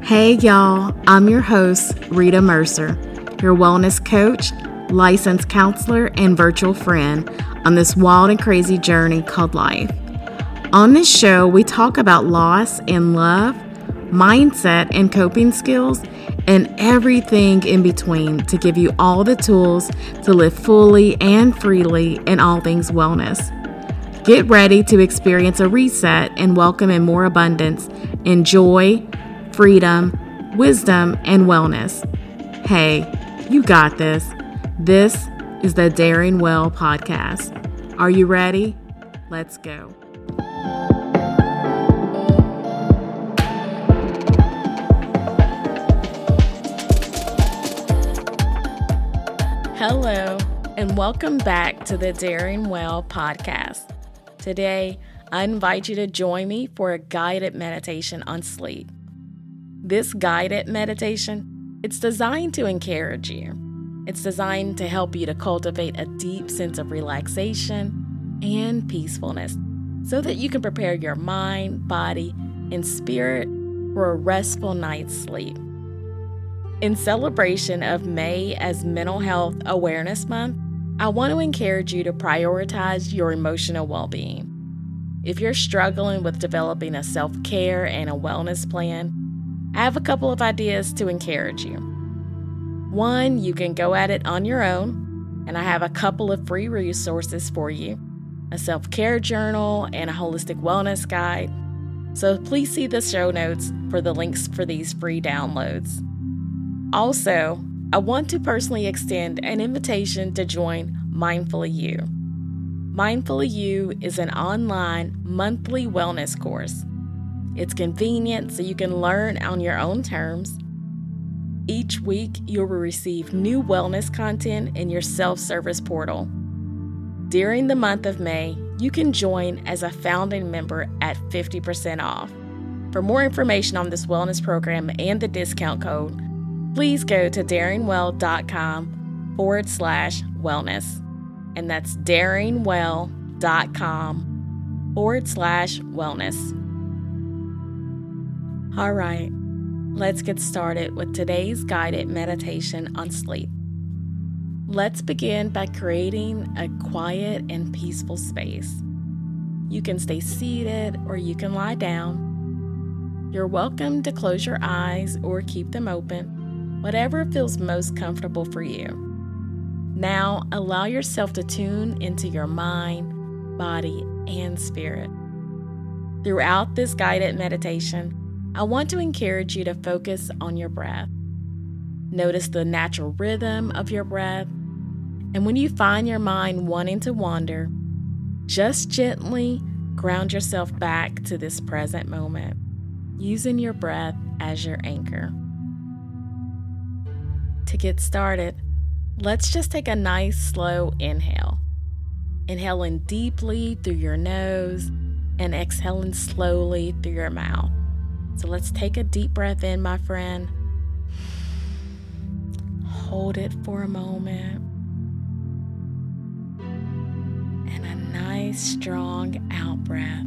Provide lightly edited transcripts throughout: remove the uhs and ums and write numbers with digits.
Hey y'all, I'm your host, Rita Mercer, your wellness coach, licensed counselor, and virtual friend on this wild and crazy journey called life. On this show, we talk about loss and love, mindset and coping skills, and everything in between to give you all the tools to live fully and freely in all things wellness. Get ready to experience a reset and welcome in more abundance in joy, freedom, wisdom, and wellness. Hey, you got this. This is the Daring Well podcast. Are you ready? Let's go. Hello, and welcome back to the Daring Well podcast. Today, I invite you to join me for a guided meditation on sleep. This guided meditation, it's designed to encourage you. It's designed to help you to cultivate a deep sense of relaxation and peacefulness so that you can prepare your mind, body, and spirit for a restful night's sleep. In celebration of May as Mental Health Awareness Month, I want to encourage you to prioritize your emotional well-being. If you're struggling with developing a self-care and a wellness plan, I have a couple of ideas to encourage you. One, you can go at it on your own, and I have a couple of free resources for you, a self-care journal and a holistic wellness guide. So please see the show notes for the links for these free downloads. Also, I want to personally extend an invitation to join Mindfully You. Mindfully You is an online monthly wellness course. It's convenient so you can learn on your own terms. Each week, you will receive new wellness content in your self-service portal. During the month of May, you can join as a founding member at 50% off. For more information on this wellness program and the discount code, please go to daringwell.com/wellness. And that's daringwell.com/wellness. All right, let's get started with today's guided meditation on sleep. Let's begin by creating a quiet and peaceful space. You can stay seated or you can lie down. You're welcome to close your eyes or keep them open, whatever feels most comfortable for you. Now, allow yourself to tune into your mind, body, and spirit. Throughout this guided meditation, I want to encourage you to focus on your breath. Notice the natural rhythm of your breath, and when you find your mind wanting to wander, just gently ground yourself back to this present moment, using your breath as your anchor. To get started, let's just take a nice slow inhale. Inhaling deeply through your nose and exhaling slowly through your mouth. So let's take a deep breath in, my friend. Hold it for a moment. And a nice, strong out breath.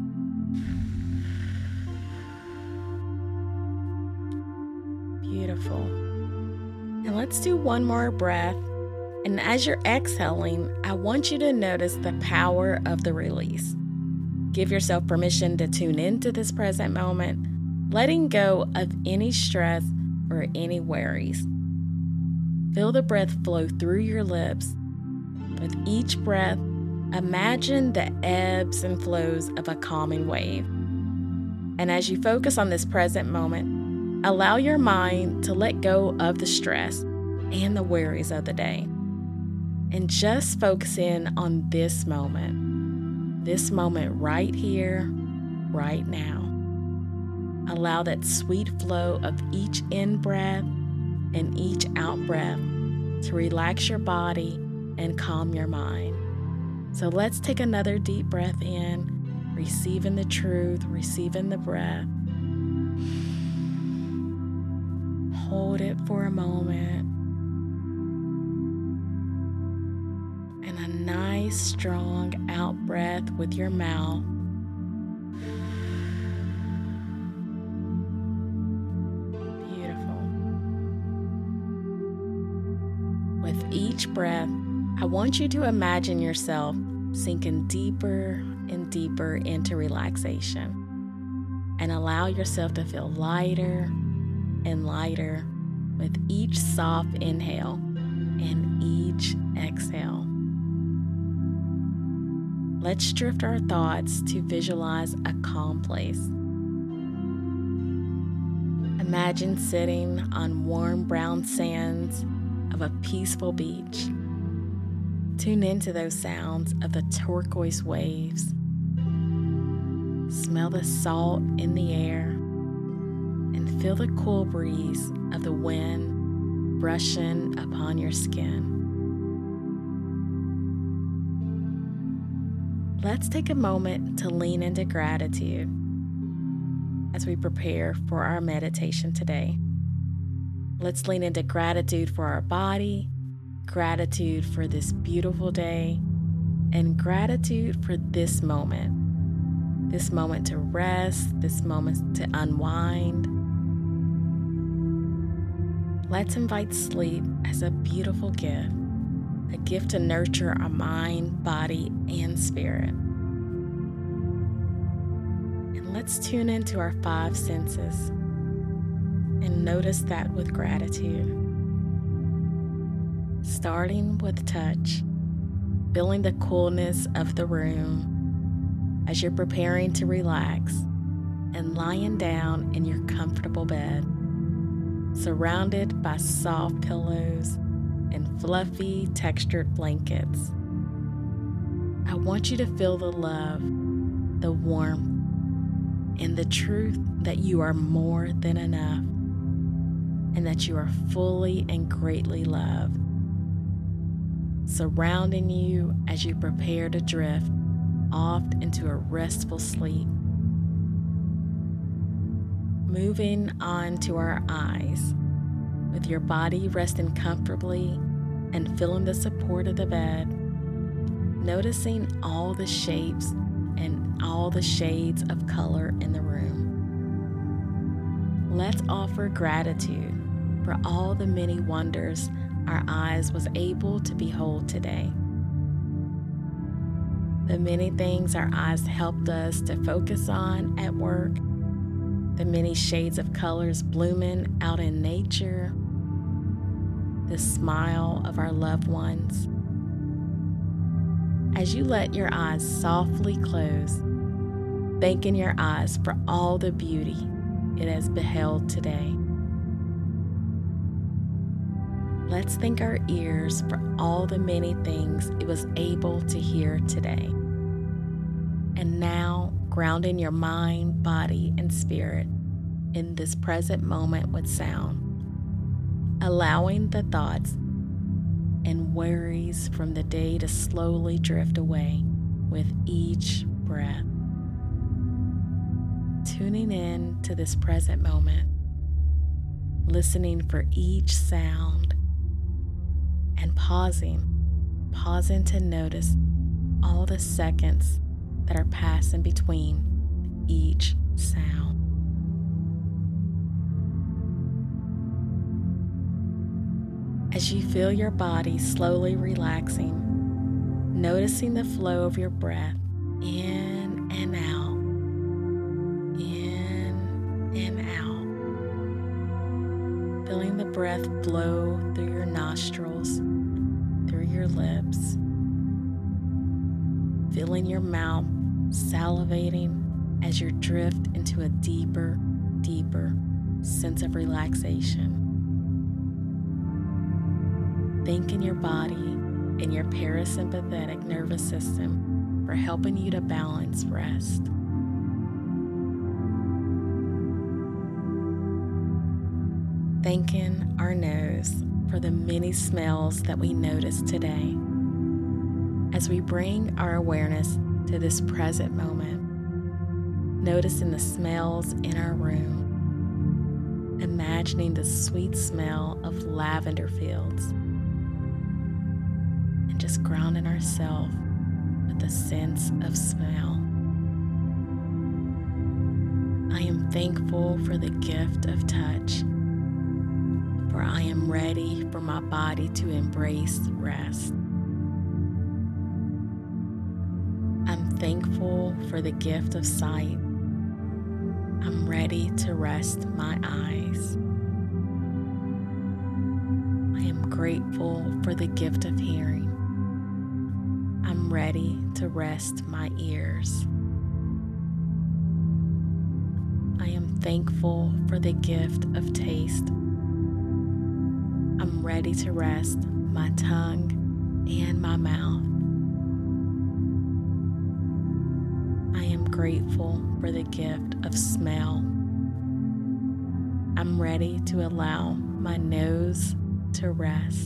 Beautiful. And let's do one more breath. And as you're exhaling, I want you to notice the power of the release. Give yourself permission to tune into this present moment, letting go of any stress or any worries. Feel the breath flow through your lips. With each breath, imagine the ebbs and flows of a calming wave. And as you focus on this present moment, allow your mind to let go of the stress and the worries of the day. And just focus in on this moment right here, right now. Allow that sweet flow of each in-breath and each out-breath to relax your body and calm your mind. So let's take another deep breath in, receiving the truth, receiving the breath. Hold it for a moment. And a nice, strong out-breath with your mouth. each breath, I want you to imagine yourself sinking deeper and deeper into relaxation, and allow yourself to feel lighter and lighter with each soft inhale and each exhale. Let's drift our thoughts to visualize a calm place. Imagine sitting on warm brown sands of a peaceful beach. Tune into those sounds of the turquoise waves. Smell the salt in the air and feel the cool breeze of the wind brushing upon your skin. Let's take a moment to lean into gratitude as we prepare for our meditation today. Let's lean into gratitude for our body, gratitude for this beautiful day, and gratitude for this moment to rest, this moment to unwind. Let's invite sleep as a beautiful gift, a gift to nurture our mind, body, and spirit. And let's tune into our 5 senses and notice that with gratitude. Starting with touch, feeling the coolness of the room as you're preparing to relax and lying down in your comfortable bed, surrounded by soft pillows and fluffy, textured blankets. I want you to feel the love, the warmth, and the truth that you are more than enough and that you are fully and greatly loved, surrounding you as you prepare to drift off into a restful sleep. Moving on to our eyes, with your body resting comfortably and feeling the support of the bed, noticing all the shapes and all the shades of color in the room. Let's offer gratitude for all the many wonders our eyes was able to behold today. The many things our eyes helped us to focus on at work, the many shades of colors blooming out in nature, the smile of our loved ones. As you let your eyes softly close, thanking your eyes for all the beauty it has beheld today. Let's thank our ears for all the many things it was able to hear today. And now, grounding your mind, body, and spirit in this present moment with sound, allowing the thoughts and worries from the day to slowly drift away with each breath. Tuning in to this present moment, listening for each sound, and pausing to notice all the seconds that are passing between each sound. As you feel your body slowly relaxing, noticing the flow of your breath in and out, in and out. Feeling the breath blow through your nostrils, through your lips. Feeling your mouth salivating as you drift into a deeper, deeper sense of relaxation. Thanking your body and your parasympathetic nervous system for helping you to balance rest. Thanking our nose for the many smells that we notice today. As we bring our awareness to this present moment, noticing the smells in our room, imagining the sweet smell of lavender fields, and just grounding ourselves with a sense of smell. I am thankful for the gift of touch, for I am ready for my body to embrace rest. I'm thankful for the gift of sight. I'm ready to rest my eyes. I am grateful for the gift of hearing. I'm ready to rest my ears. I am thankful for the gift of taste. I'm ready to rest my tongue and my mouth. I am grateful for the gift of smell. I'm ready to allow my nose to rest.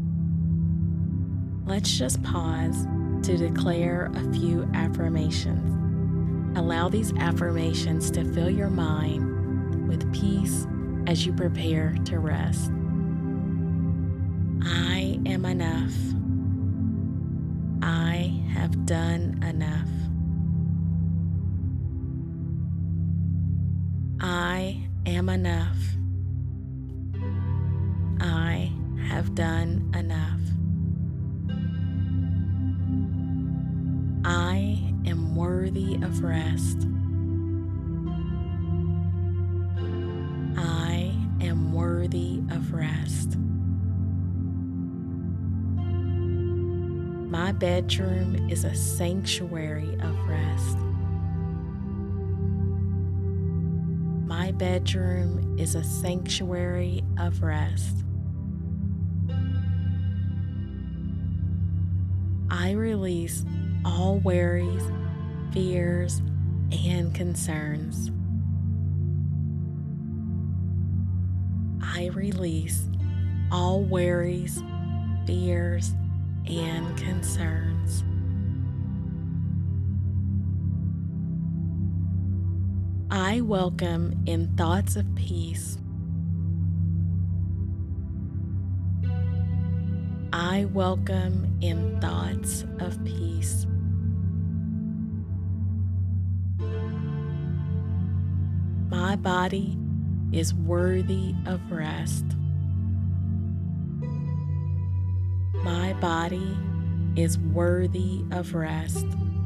Let's just pause to declare a few affirmations. Allow these affirmations to fill your mind with peace as you prepare to rest. I am enough. I have done enough. I am enough. I have done enough. I am worthy of rest. I am worthy of rest. My bedroom is a sanctuary of rest. My bedroom is a sanctuary of rest. I release all worries, fears, and concerns. I release all worries, fears, and concerns. I welcome in thoughts of peace. I welcome in thoughts of peace. My body is worthy of rest. My body is worthy of rest.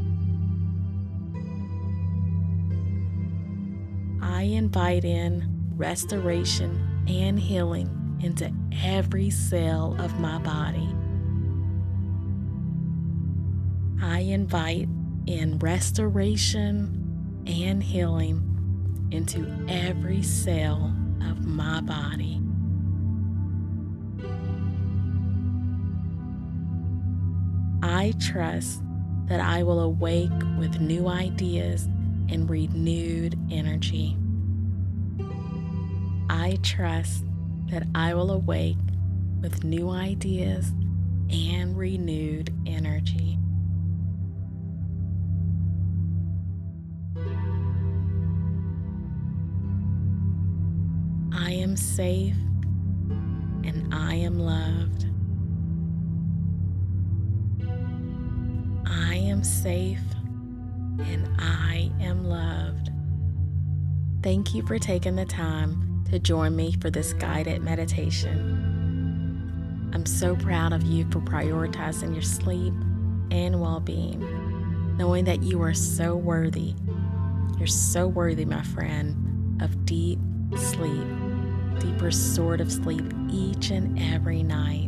I invite in restoration and healing into every cell of my body. I invite in restoration and healing into every cell of my body. I trust that I will awake with new ideas and renewed energy. I trust that I will awake with new ideas and renewed energy. I am safe and I am loved. I am safe and I am loved. Thank you for taking the time to join me for this guided meditation. I'm so proud of you for prioritizing your sleep and well-being, knowing that you are so worthy. You're so worthy, my friend, of deep sleep, deeper sort of sleep each and every night.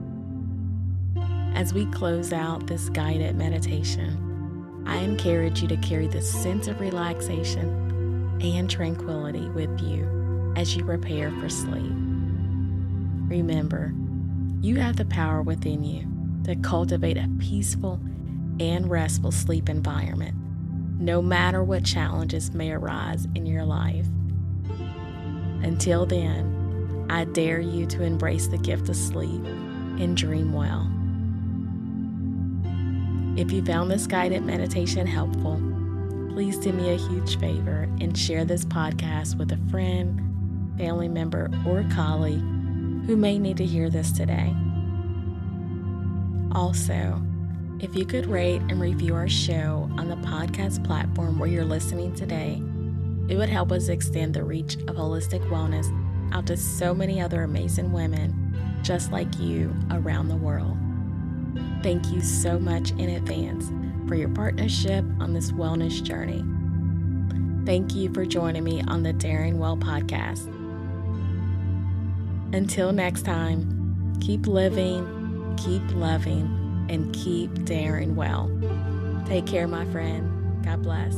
As we close out this guided meditation, I encourage you to carry this sense of relaxation and tranquility with you as you prepare for sleep. Remember, you have the power within you to cultivate a peaceful and restful sleep environment, no matter what challenges may arise in your life. Until then, I dare you to embrace the gift of sleep and dream well. If you found this guided meditation helpful, please do me a huge favor and share this podcast with a friend, family member, or colleague who may need to hear this today. Also, if you could rate and review our show on the podcast platform where you're listening today, it would help us extend the reach of holistic wellness out to so many other amazing women just like you around the world. Thank you so much in advance for your partnership on this wellness journey. Thank you for joining me on the Daring Well podcast. Until next time, keep living, keep loving, and keep daring well. Take care, my friend. God bless.